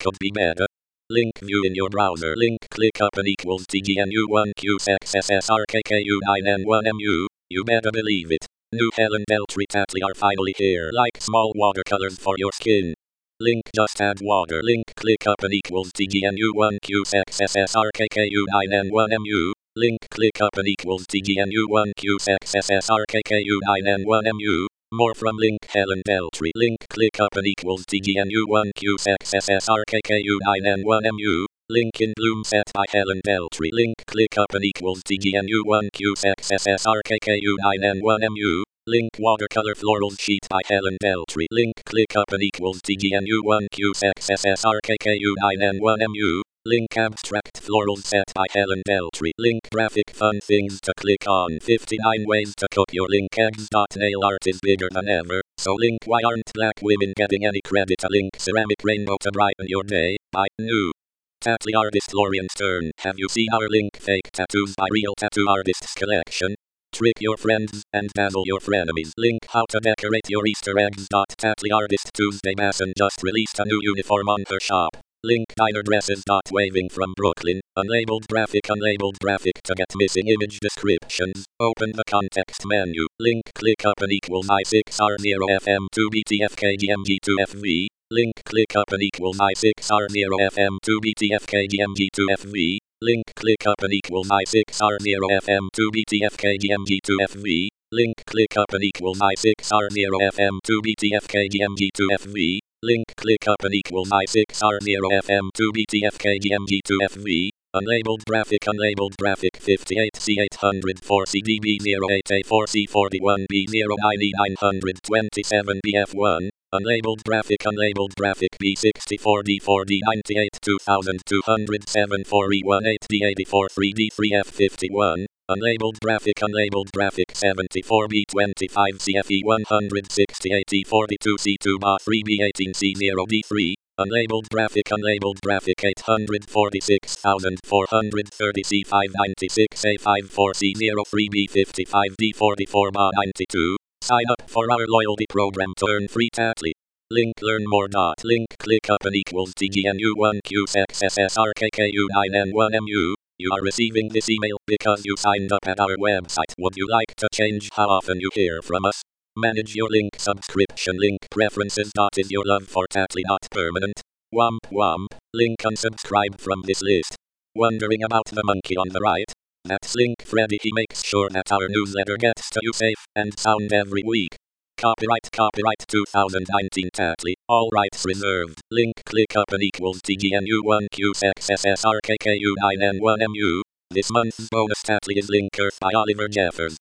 could be better. Link view in your browser. Link click up and equals TGNU1QXSSRKKU9N1MU. You better believe it. New Helen Beltry Tattly are finally here. Like small watercolors for your skin. Link just add water. Link click up and equals TGNU1QXSSRKKU9N1MU. Link click up and equals TGNU1QXSSRKKU9N1MU. More from Link Helen Beltry. Link click up and equals TGNU1QXSSRKKU9N1MU. Link in Bloom set by Helen Beltry. Link click up and equals TGNU1QXSSRKKU9N1MU. Link watercolor florals sheet by Helen Beltry. Link click up and equals TGNU1QXSSRKKU9N1MU. Link abstract floral set by Helen Beltry. Link graphic fun things to click on. 59 ways to cook your link eggs. Nail art is bigger than ever. So link why aren't black women getting any credit? A link ceramic rainbow to brighten your day by new tattly artist Lorian Stern. Have you seen our link fake tattoos by Real Tattoo Artists collection? Trick your friends and dazzle your frenemies. Link how to decorate your Easter eggs. Tattly artist Tuesday Mason just released a new uniform on her shop. Link diner dresses. Waving from Brooklyn. Unlabeled graphic to get missing image descriptions. Open the context menu. Link click up and equals I6R0FM2BTFKGMG2FV. Link click up and equals I6R0FM2BTFKGMG2FV. Link click up and equals I6R0FM2BTFKGMG2FV. Link click up and equals I6R0FM2BTFKGMG2FV. Link click up and equals I6R0FM2BTFKGMG2FV. Unlabeled graphic 58C800-4CDB088-4C41B09E927BF1. Unlabeled graphic B64D4D98 2207 4E18D84 3D3F51. Unlabeled graphic 74B168E42C2BA3B18C0D3. Unlabeled graphic 846,436A54C03B55D44 Sign up for our loyalty program to earn free tattly. Link learn more. Link click up and equals TGNU1QXSSRKKU9N1MU. You are receiving this email because you signed up at our website. Would you like to change how often you hear from us? Manage your link subscription. Link preferences. Is your love for tattly not permanent? Womp womp. Link unsubscribe from this list. Wondering about the monkey on the right? That's Link Freddy. He makes sure that our newsletter gets to you safe and sound every week. Copyright 2019 Tattly. All rights reserved. Link click up and equals TGNU1QXSSRKKU9N1MU. This month's bonus Tattly is Link Earth by Oliver Jeffers.